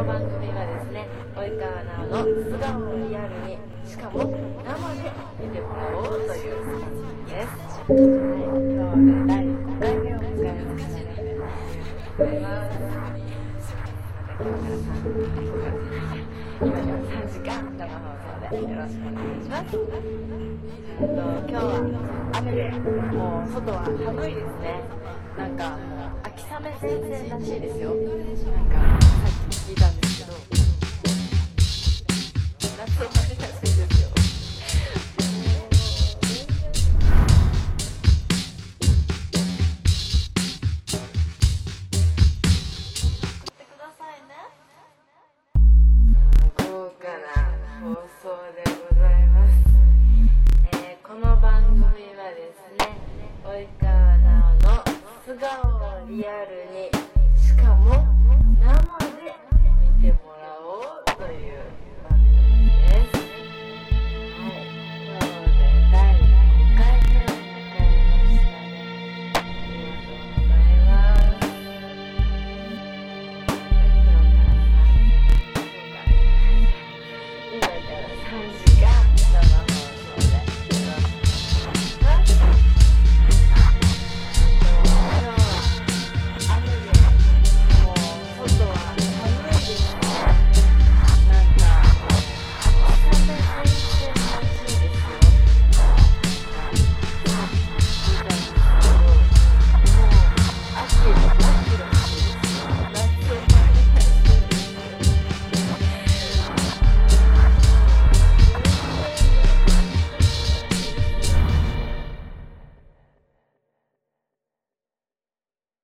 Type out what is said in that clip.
の番組はですね、及川直の素顔をリアルに、しかも生で見てもらおうという番組です。はい、今日はね、第5回目を迎えましたね。ありがとうございます。今から3時間生放送でよろしくお願いします。今日は雨で、もう外は寒いですね。なんかもう秋雨前線らしいですよ。なんか